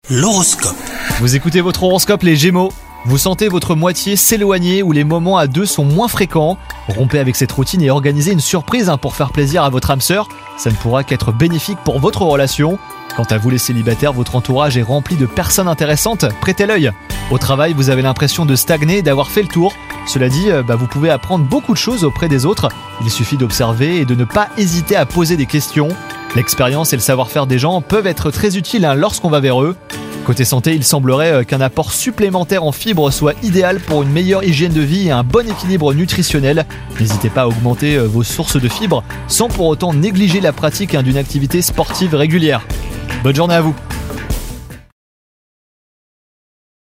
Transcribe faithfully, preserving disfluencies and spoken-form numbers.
L'horoscope. Vous écoutez votre horoscope les Gémeaux. Vous sentez votre moitié s'éloigner ou les moments à deux sont moins fréquents. Rompez avec cette routine et organisez une surprise hein, pour faire plaisir à votre âme sœur. Ça ne pourra qu'être bénéfique pour votre relation. Quant à vous les célibataires, votre entourage est rempli de personnes intéressantes, prêtez l'œil. Au travail, vous avez l'impression de stagner et d'avoir fait le tour. Cela dit, bah, vous pouvez apprendre beaucoup de choses auprès des autres. Il suffit d'observer et de ne pas hésiter à poser des questions. L'expérience et le savoir-faire des gens peuvent être très utiles hein, lorsqu'on va vers eux. Côté santé, il semblerait qu'un apport supplémentaire en fibres soit idéal pour une meilleure hygiène de vie et un bon équilibre nutritionnel. N'hésitez pas à augmenter vos sources de fibres sans pour autant négliger la pratique d'une activité sportive régulière. Bonne journée à vous!